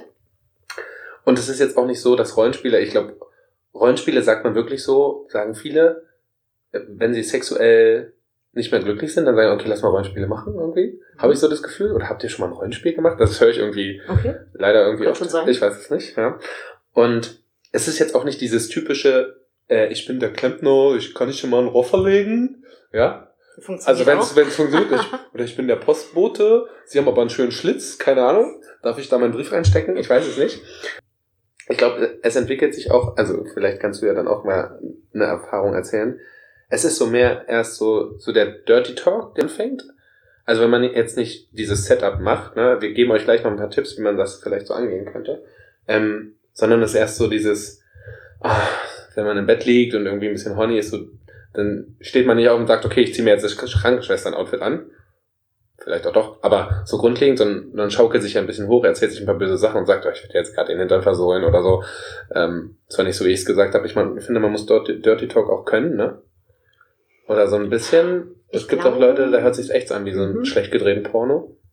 Und es ist jetzt auch nicht so, dass Rollenspiele, ich glaube, Rollenspiele sagt man wirklich so, sagen viele, wenn sie sexuell nicht mehr glücklich sind, dann sagen, okay, lass mal Rollenspiele machen irgendwie. Mhm. Habe ich so das Gefühl? Oder habt ihr schon mal ein Rollenspiel gemacht? Das höre ich irgendwie okay. leider irgendwie oft. Ich weiß es nicht. Ja. Und es ist jetzt auch nicht dieses typische, äh, ich bin der Klempner, ich kann nicht schon mal einen Rohr verlegen. Ja. Also wenn es funktioniert, ich, oder ich bin der Postbote, sie haben aber einen schönen Schlitz, keine Ahnung. Darf ich da meinen Brief reinstecken? Ich weiß es nicht. Ich glaube, es entwickelt sich auch, also vielleicht kannst du ja dann auch mal eine Erfahrung erzählen. Es ist so mehr erst so, so der Dirty Talk, der anfängt. Also wenn man jetzt nicht dieses Setup macht, ne, wir geben euch gleich noch ein paar Tipps, wie man das vielleicht so angehen könnte, ähm, sondern es ist erst so dieses, oh, wenn man im Bett liegt und irgendwie ein bisschen horny ist, so, dann steht man nicht auf und sagt, okay, ich ziehe mir jetzt das Krankenschwestern-Outfit an. Vielleicht auch doch, aber so grundlegend, sondern dann schaukelt sich ja ein bisschen hoch, erzählt sich ein paar böse Sachen und sagt, oh, ich werde jetzt gerade den Hintern versohlen oder so. Ähm, zwar nicht so, wie ich es gesagt habe, ich, mein, ich finde, man muss Dirty, Dirty Talk auch können, ne? Oder so ein bisschen. Es ich gibt glaube, auch Leute, da hört sich echt an wie so ein mhm. schlecht gedrehten Porno.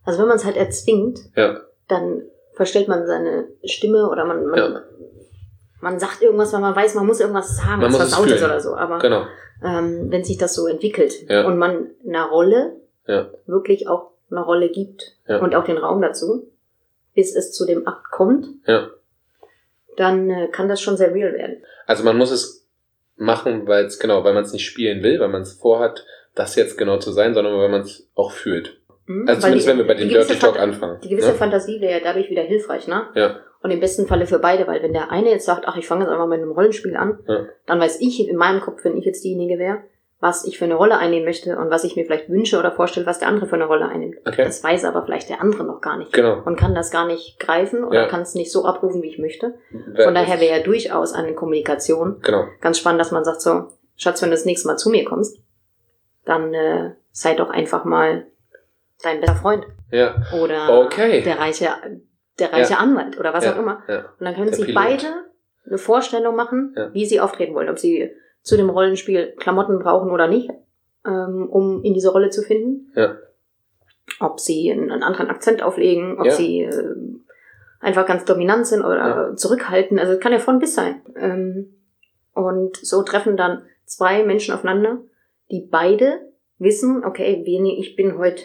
Also wenn man es halt erzwingt, ja. dann verstellt man seine Stimme oder man, man, ja. man sagt irgendwas, weil man weiß, man muss irgendwas sagen, man was versaut ist oder so. Aber genau. ähm, wenn sich das so entwickelt ja. und man einer Rolle ja. wirklich auch eine Rolle gibt ja. und auch den Raum dazu, bis es zu dem Akt kommt, ja. dann äh, kann das schon sehr real werden. Also man muss es machen, weil es genau, weil man es nicht spielen will, weil man es vorhat, das jetzt genau zu sein, sondern weil man es auch fühlt. Mhm, also zumindest die, wenn wir bei dem Dirty Talk anfangen. Die gewisse ne? Fantasie wäre ja dadurch wieder hilfreich, ne? Ja. Und im besten Falle für beide, weil wenn der eine jetzt sagt, ach, ich fange jetzt einfach mit einem Rollenspiel an, ja. dann weiß ich in meinem Kopf, wenn ich jetzt diejenige wäre, was ich für eine Rolle einnehmen möchte und was ich mir vielleicht wünsche oder vorstelle, was der andere für eine Rolle einnimmt. Okay. Das weiß aber vielleicht der andere noch gar nicht. Genau. Und kann das gar nicht greifen oder ja. kann es nicht so abrufen, wie ich möchte. Wer Von daher wäre ja durchaus eine Kommunikation genau. ganz spannend, dass man sagt so, Schatz, wenn du das nächste Mal zu mir kommst, dann äh, sei doch einfach mal dein bester Freund. Ja. Oder okay. der reiche, der reiche ja. Anwalt oder was ja. auch immer. Ja. Und dann können der sich Pilot. beide eine Vorstellung machen, ja. wie sie auftreten wollen. Ob sie zu dem Rollenspiel Klamotten brauchen oder nicht, ähm, um in diese Rolle zu finden. Ja. Ob sie einen, einen anderen Akzent auflegen, ob ja. sie äh, einfach ganz dominant sind oder ja. zurückhalten. Also es kann ja von bis sein. Ähm, und so treffen dann zwei Menschen aufeinander, die beide wissen, okay, ich bin heute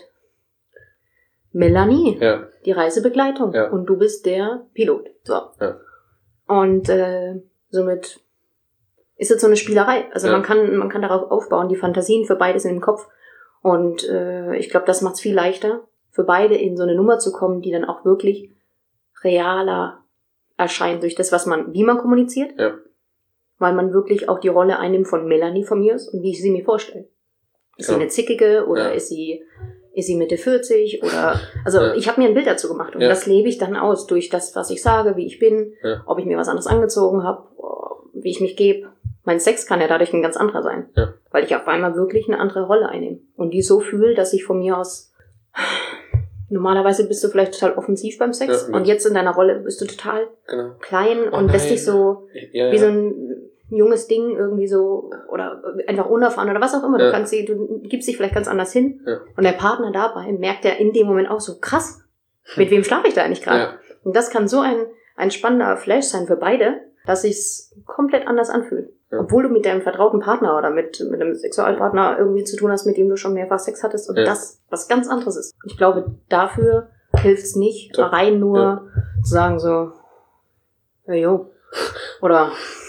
Melanie, ja. die Reisebegleitung, ja. und du bist der Pilot. So. Ja. Und äh, somit ist es so eine Spielerei. Also ja. man kann man kann darauf aufbauen, die Fantasien für beide sind im Kopf. Und äh, ich glaube, das macht es viel leichter, für beide in so eine Nummer zu kommen, die dann auch wirklich realer erscheint durch das, was man, wie man kommuniziert. Ja. Weil man wirklich auch die Rolle einnimmt von Melanie von mir aus und wie ich sie mir vorstelle. Ist ja. sie eine Zickige oder ja. ist sie ist sie Mitte vierzig oder also ja. ich habe mir ein Bild dazu gemacht und ja. das lebe ich dann aus durch das, was ich sage, wie ich bin, ja. ob ich mir was anderes angezogen habe, wie ich mich gebe. Mein Sex kann ja dadurch ein ganz anderer sein, ja. weil ich auf einmal wirklich eine andere Rolle einnehme und die so fühle, dass ich von mir aus normalerweise bist du vielleicht total offensiv beim Sex ja, und jetzt in deiner Rolle bist du total genau. klein oh, und lässt dich so ja, wie ja. so ein junges Ding irgendwie so oder einfach unerfahren oder was auch immer. Ja. Du kannst sie, du gibst dich vielleicht ganz anders hin ja. und der Partner dabei merkt ja in dem Moment auch so krass, mit wem schlafe ich da eigentlich gerade? Ja. Und das kann so ein ein spannender Flash sein für beide, dass sich's komplett anders anfühlt. Ja. Obwohl du mit deinem vertrauten Partner oder mit mit einem Sexualpartner irgendwie zu tun hast, mit dem du schon mehrfach Sex hattest und ja. das was ganz anderes ist. Ich glaube, dafür hilft's nicht, so. rein nur ja. zu sagen so, ja, jo, oder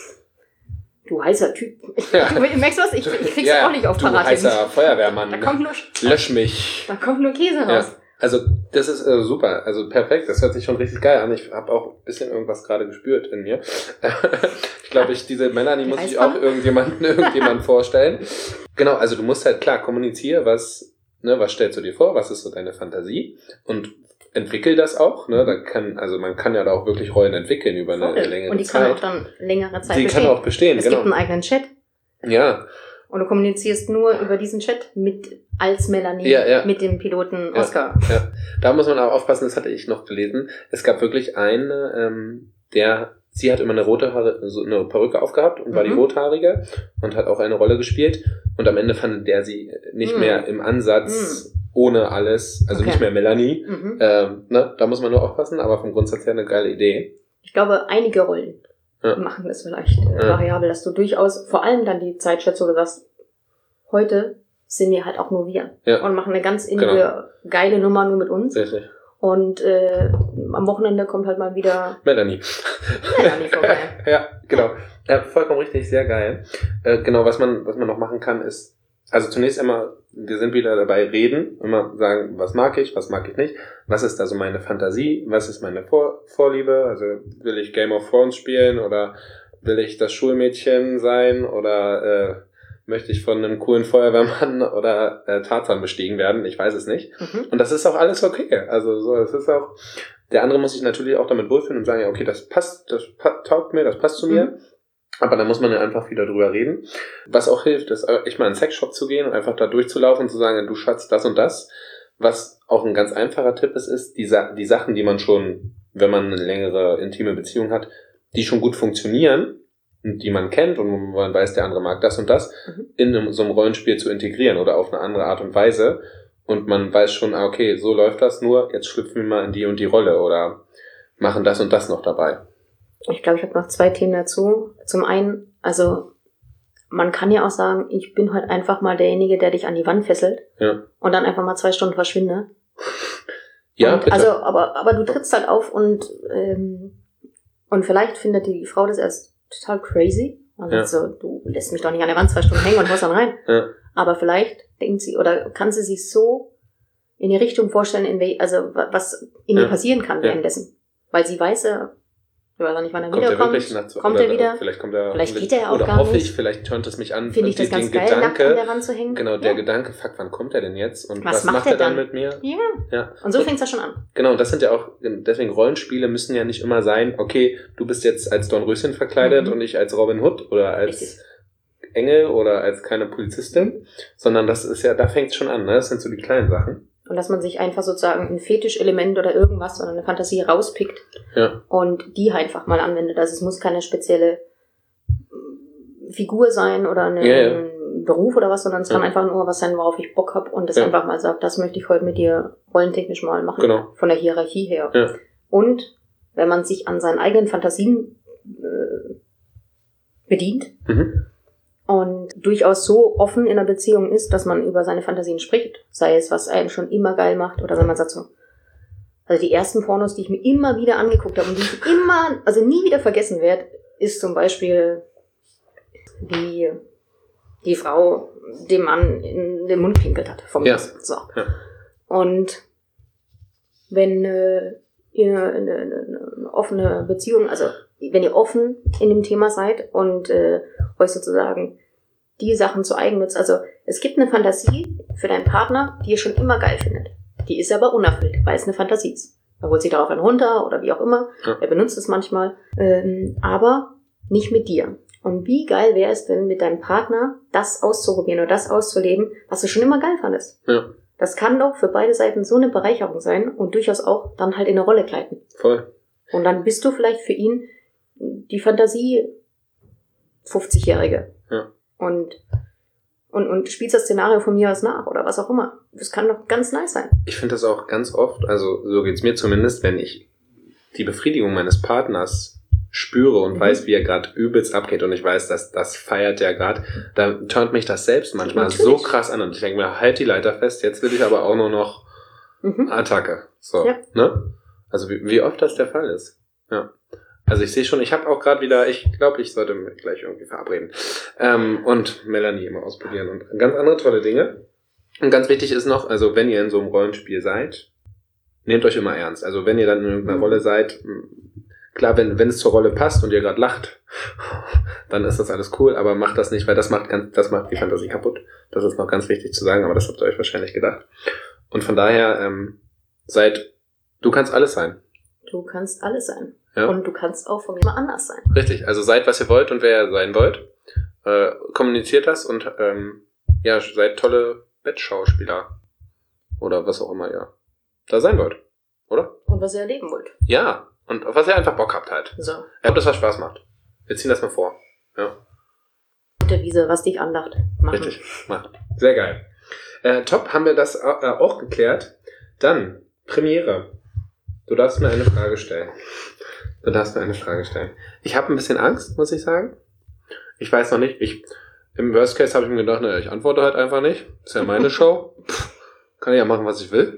du heißer Typ. Ja. Du merkst was? Ich, ich krieg's ja, auch nicht auf du Parat. heißer Feuerwehrmann. Da kommt nur, lösch mich. Da kommt nur Käse raus. Ja. Also das ist äh, super, also perfekt, das hört sich schon richtig geil an. Ich habe auch ein bisschen irgendwas gerade gespürt in mir. Ich glaube, ich diese Melanie muss ich auch irgendjemanden irgendjemand vorstellen. Genau, also du musst halt klar kommunizieren, was ne, was stellst du dir vor, was ist so deine Fantasie und entwickel das auch, ne? Da kann also man kann ja da auch wirklich Rollen entwickeln über eine, eine längere Zeit. Und die kann auch dann längere Zeit die bestehen. Die kann auch bestehen, es genau. Es gibt einen eigenen Chat. Ja. Und du kommunizierst nur über diesen Chat mit als Melanie, ja, ja. mit dem Piloten Oscar. Ja, ja. Da muss man auch aufpassen, das hatte ich noch gelesen. Es gab wirklich einen, ähm, der, sie hat immer eine rote Haare, so eine Perücke aufgehabt und war mhm. die rothaarige und hat auch eine Rolle gespielt. Und am Ende fand der sie nicht mhm. mehr im Ansatz mhm. ohne alles, also okay. nicht mehr Melanie. Mhm. Ähm, ne, da muss man nur aufpassen, aber vom Grundsatz her eine geile Idee. Ich glaube, einige Rollen ja. machen das vielleicht äh, ja. variabel, dass du durchaus, vor allem dann die Zeit schätzt, wo du sagst, heute sind wir halt auch nur wir ja. und machen eine ganz innige, genau. geile Nummer nur mit uns. Richtig. Und äh, am Wochenende kommt halt mal wieder Melanie. Melanie vorbei. Ja, genau. Ja, vollkommen richtig, sehr geil. Äh, genau, was man was man noch machen kann, ist, also zunächst einmal, wir sind wieder dabei, reden, immer sagen, was mag ich, was mag ich nicht, was ist also meine Fantasie, was ist meine Vor- Vorliebe, also will ich Game of Thrones spielen oder will ich das Schulmädchen sein oder äh, möchte ich von einem coolen Feuerwehrmann oder äh, Tarzan bestiegen werden, ich weiß es nicht. Mhm. Und das ist auch alles okay, also so, es ist auch, der andere muss sich natürlich auch damit wohlfühlen und sagen, ja, okay, das passt, das pa- taugt mir, das passt zu mir. Mhm. Aber da muss man ja einfach wieder drüber reden. Was auch hilft, ist echt mal in einen Sexshop zu gehen und einfach da durchzulaufen und zu sagen, du Schatz, das und das. Was auch ein ganz einfacher Tipp ist, ist, die, Sa- die Sachen, die man schon, wenn man eine längere intime Beziehung hat, die schon gut funktionieren und die man kennt und wo man weiß, der andere mag das und das, mhm. in einem, so einem Rollenspiel zu integrieren oder auf eine andere Art und Weise. und man weiß schon, ah, okay, so läuft das, nur jetzt schlüpfen wir mal in die und die Rolle oder machen das und das noch dabei. Ich glaube, ich habe noch zwei Themen dazu. Zum einen, also man kann ja auch sagen, ich bin halt einfach mal derjenige, der dich an die Wand fesselt ja. und dann einfach mal zwei Stunden verschwinde. Ja, und, bitte. Also, aber, aber du trittst halt auf und ähm, und vielleicht findet die Frau das erst total crazy. Und ja. so, du lässt mich doch nicht an der Wand zwei Stunden hängen und haust dann rein. Ja. Aber vielleicht denkt sie, oder kann sie sich so in die Richtung vorstellen, in wel, also was in ja. ihr passieren kann ja. währenddessen. Weil sie weiß ja, ich weiß auch nicht, wann er kommt wiederkommt. Er wirklich nachts, kommt oder, er wieder? Vielleicht kommt er. Vielleicht geht er ja auch oder gar hoffe nicht. ich, vielleicht tönt es mich an. Finde ich das den, ganz den geil, Gedanke, nackt an der Wand zu hängen. Genau, der ja. Gedanke, fuck, wann kommt er denn jetzt? Und was, was macht macht er er dann dann mit mir? Ja. ja. Und so und, fängt es ja schon an. Genau, und das sind ja auch, deswegen Rollenspiele müssen ja nicht immer sein, okay, du bist jetzt als Dornröschen verkleidet mhm. und ich als Robin Hood oder als Richtig. Engel oder als keine Polizistin, sondern das ist ja, da fängt es schon an, ne? Das sind so die kleinen Sachen. Und dass man sich einfach sozusagen ein Fetischelement oder irgendwas oder eine Fantasie rauspickt ja. und die einfach mal anwendet. Also es muss keine spezielle Figur sein oder eine, ja, ja. ein Beruf oder was, sondern es ja. kann einfach nur was sein, worauf ich Bock habe und das ja. einfach mal sagt, das möchte ich heute mit dir rollentechnisch mal machen. Genau. Von der Hierarchie her. Ja. Und wenn man sich an seinen eigenen Fantasien äh, bedient, mhm. und durchaus so offen in einer Beziehung ist, dass man über seine Fantasien spricht. Sei es, was einen schon immer geil macht, oder wenn man sagt so, also die ersten Pornos, die ich mir immer wieder angeguckt habe und die ich immer, also nie wieder vergessen werde, ist zum Beispiel, wie die Frau dem Mann in den Mund pinkelt hat. Vom ja. So. Ja. Und wenn äh, ihr eine, eine, eine offene Beziehung, also wenn ihr offen in dem Thema seid und äh, euch sozusagen die Sachen zu eigen nutzt. Also es gibt eine Fantasie für deinen Partner, die ihr schon immer geil findet. Die ist aber unerfüllt, weil es eine Fantasie ist. Er holt sich darauf einen runter oder wie auch immer. Ja. Er benutzt es manchmal. Ähm, aber nicht mit dir. Und wie geil wäre es denn, mit deinem Partner das auszuprobieren oder das auszuleben, was du schon immer geil fandest. Ja. Das kann doch für beide Seiten so eine Bereicherung sein und durchaus auch dann halt in eine Rolle gleiten. Voll. Und dann bist du vielleicht für ihn die Fantasie fünfzigjährige. Ja. Und, und, und spielst das Szenario von mir aus nach oder was auch immer. Das kann doch ganz nice sein. Ich finde das auch ganz oft, also so geht's mir zumindest, wenn ich die Befriedigung meines Partners spüre und mhm. weiß, wie er gerade übelst abgeht und ich weiß, dass das feiert er gerade, dann turnt mich das selbst manchmal Natürlich. so krass an und ich denke mir, halt die Leiter fest, jetzt will ich aber auch nur noch mhm. Attacke. So, ja. ne? Also wie, wie oft das der Fall ist. Ja. Also ich sehe schon, ich habe auch gerade wieder, ich glaube, ich sollte mich gleich irgendwie verabreden. Ähm, und Melanie immer ausprobieren und ganz andere tolle Dinge. Und ganz wichtig ist noch, also wenn ihr in so einem Rollenspiel seid, nehmt euch immer ernst. Also wenn ihr dann in irgendeiner Rolle seid, klar, wenn wenn es zur Rolle passt und ihr gerade lacht, dann ist das alles cool, aber macht das nicht, weil das macht ganz, das macht die Fantasie kaputt. Das ist noch ganz wichtig zu sagen, aber das habt ihr euch wahrscheinlich gedacht. Und von daher, ähm, seid, du kannst alles sein. Du kannst alles sein. Ja. Und du kannst auch von mir mal anders sein. Richtig, also seid, was ihr wollt und wer ihr sein wollt. Äh, kommuniziert das und ähm, ja, seid tolle Bettschauspieler. Oder was auch immer ihr da sein wollt. Oder? Und was ihr erleben wollt. Ja, und auf was ihr einfach Bock habt halt. So. Ja, ob das was Spaß macht. Wir ziehen das mal vor. Ja. Auf der Wiese, was dich anlacht. Machen. Richtig, macht. Sehr geil. Äh, top, haben wir das äh, auch geklärt. Dann, Premiere. Du darfst mir eine Frage stellen. Du darfst mir eine Frage stellen. Ich habe ein bisschen Angst, muss ich sagen. Ich weiß noch nicht. Ich Im Worst Case habe ich mir gedacht, naja, ich antworte halt einfach nicht. Ist ja meine Show. Pff, kann ich ja machen, was ich will.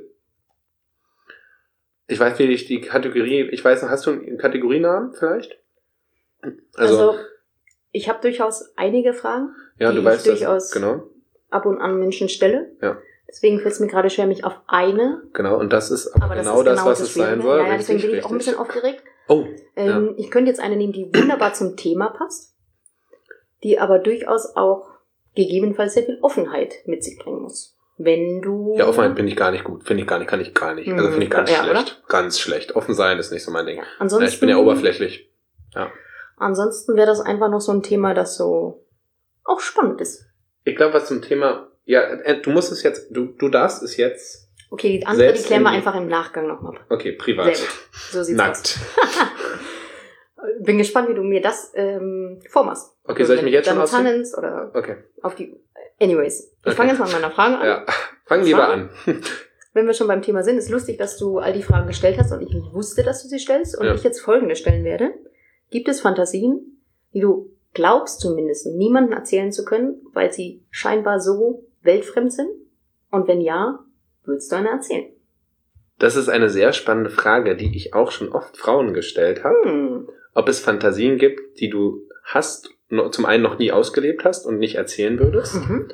Ich weiß, wie ich die Kategorie... Ich weiß noch, hast du einen Kategorienamen vielleicht? Also, also ich habe durchaus einige Fragen, ja, die du weißt ich durchaus das, genau. ab und an Menschen stelle. Ja. Deswegen fällt es mir gerade schwer, mich auf eine... Genau, und das ist aber, aber genau das, ist genau das, was es sein soll. Ja, ja, deswegen richtig, bin ich auch ein bisschen aufgeregt. Oh, ähm, ja. Ich könnte jetzt eine nehmen, die wunderbar zum Thema passt, die aber durchaus auch gegebenenfalls sehr viel Offenheit mit sich bringen muss. Wenn du... Ja, Offenheit bin ich gar nicht gut. Finde ich gar nicht, kann ich gar nicht. Also finde ich ganz ja, schlecht. Oder? Ganz schlecht. Offen sein ist nicht so mein Ding. Ja, ansonsten, ja, ich bin ja oberflächlich. Ja. Ansonsten wäre das einfach noch so ein Thema, das so auch spannend ist. Ich glaube, was zum Thema... Ja, du musst es jetzt... Du, du darfst es jetzt... Okay, die andere, die klären wir einfach im Nachgang nochmal. Okay, privat. Sehr gut. So sieht's Nackt. aus. Bin gespannt, wie du mir das ähm, vormachst. Okay, soll ich mich jetzt schon ausziehen? Tannens oder okay. auf die... Anyways, ich okay. fange jetzt mal mit meiner Frage an. Ja. Fang lieber an. Wenn wir schon beim Thema sind, ist lustig, dass du all die Fragen gestellt hast und ich wusste, dass du sie stellst und Ja. ich jetzt folgende stellen werde. Gibt es Fantasien, die du glaubst zumindest niemandem erzählen zu können, weil sie scheinbar so weltfremd sind? Und wenn ja, würdest du eine erzählen? Das ist eine sehr spannende Frage, die ich auch schon oft Frauen gestellt habe. Hm. Ob es Fantasien gibt, die du hast, no- zum einen noch nie ausgelebt hast und nicht erzählen würdest. Mhm.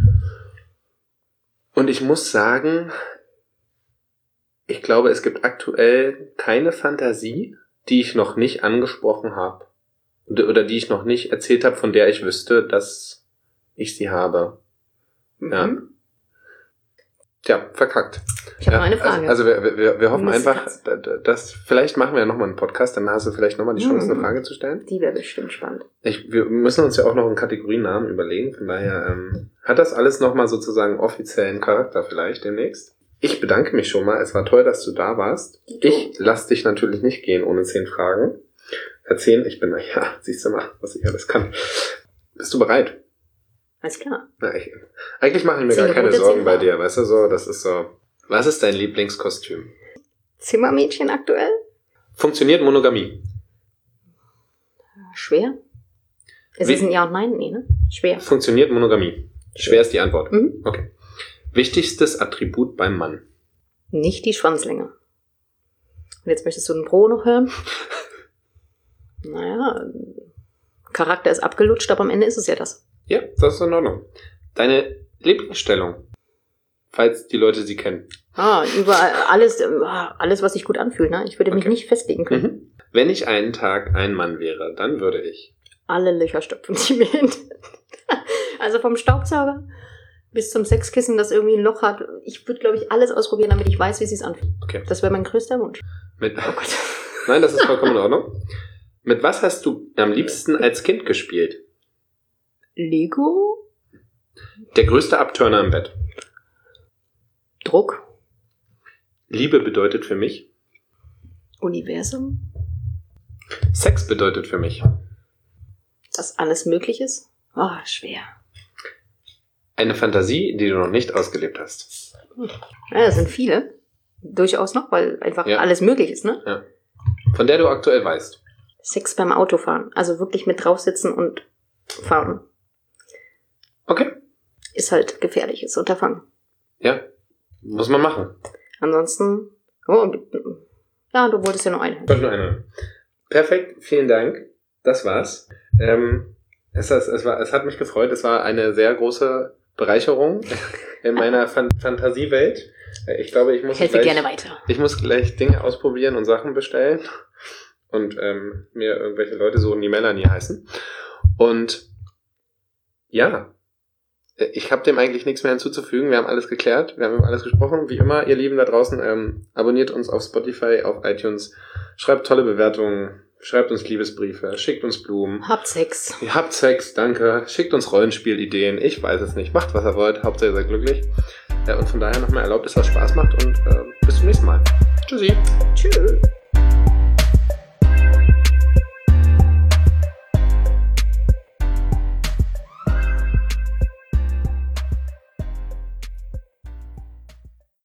Und ich muss sagen, ich glaube, es gibt aktuell keine Fantasie, die ich noch nicht angesprochen habe. Oder oder die ich noch nicht erzählt habe, von der ich wüsste, dass ich sie habe. Mhm. Ja. Tja, verkackt. Ich habe Ja, noch eine Frage. Also, also wir, wir, wir hoffen Muss einfach, ganz- da- da- dass vielleicht machen wir ja nochmal einen Podcast, dann hast du vielleicht nochmal die Chance, Mhm. eine Frage zu stellen. Die wäre bestimmt spannend. Ich, wir müssen uns ja auch noch einen Kategorienamen überlegen, von daher ähm, hat das alles nochmal sozusagen offiziellen Charakter vielleicht demnächst. Ich bedanke mich schon mal, es war toll, dass du da warst. Ich lass dich natürlich nicht gehen ohne zehn Fragen. Erzählen, ich bin, ja, siehst du mal, was ich alles kann. Bist du bereit? Alles klar. Na, ich, eigentlich mache ich mir Zehn gar keine rote, Sorgen zehn bei blaue. dir, weißt du, so, das ist so. Was ist dein Lieblingskostüm? Zimmermädchen aktuell? Funktioniert Monogamie? Schwer? Ist Wie- es ein Ja und Nein? Nee, ne? Schwer. Funktioniert Monogamie? Schwer ist die Antwort. Mhm. Okay. Wichtigstes Attribut beim Mann? Nicht die Schwanzlänge. Und jetzt möchtest du ein Pro noch hören? Naja, Charakter ist abgelutscht, aber am Ende ist es ja das. Ja, das ist in Ordnung. Deine Lieblingsstellung? Falls die Leute sie kennen. Ah, überall, alles, äh, alles, was sich gut anfühlt, ne? Ich würde mich Okay. nicht festlegen können. Mhm. Wenn ich einen Tag ein Mann wäre, dann würde ich. Alle Löcher stopfen, die mir hin. Also vom Staubsauger bis zum Sexkissen, das irgendwie ein Loch hat. Ich würde, glaube ich, alles ausprobieren, damit ich weiß, wie es sich anfühlt. Okay. Das wäre mein größter Wunsch. Mit, Oh Gott. nein, das ist vollkommen in Ordnung. Mit was hast du am liebsten als Kind gespielt? Lego? Der größte Abturner im Bett. Druck? Liebe bedeutet für mich. Universum? Sex bedeutet für mich. Dass alles möglich ist? Oh, schwer. Eine Fantasie, die du noch nicht ausgelebt hast. Ja, das sind viele. Durchaus noch, weil einfach Ja. alles möglich ist, ne? Ja. Von der du aktuell weißt. Sex beim Autofahren. Also wirklich mit draufsitzen und fahren. Okay. Ist halt gefährliches Unterfangen. Ja. Muss man machen. Ansonsten, oh, ja, du wolltest ja noch einen. Wollte nur eine. Perfekt, vielen Dank. Das war's. Ähm, es, es, es, war, es hat mich gefreut. Es war eine sehr große Bereicherung in meiner Fan- Fantasiewelt. Ich glaube, ich muss, Ich helfe gleich, gerne weiter. ich muss gleich Dinge ausprobieren und Sachen bestellen und ähm, mir irgendwelche Leute suchen, die Melanie heißen. Und ja, ich habe dem eigentlich nichts mehr hinzuzufügen. Wir haben alles geklärt, wir haben über alles gesprochen. Wie immer, ihr Lieben da draußen, ähm, abonniert uns auf Spotify, auf iTunes, schreibt tolle Bewertungen, schreibt uns Liebesbriefe, schickt uns Blumen. Habt Sex. Ihr habt Sex, danke. Schickt uns Rollenspielideen, ich weiß es nicht. Macht, was ihr wollt, Hauptsache ihr seid glücklich. Ja, und von daher nochmal erlaubt, dass das Spaß macht und äh, bis zum nächsten Mal. Tschüssi. Tschüss.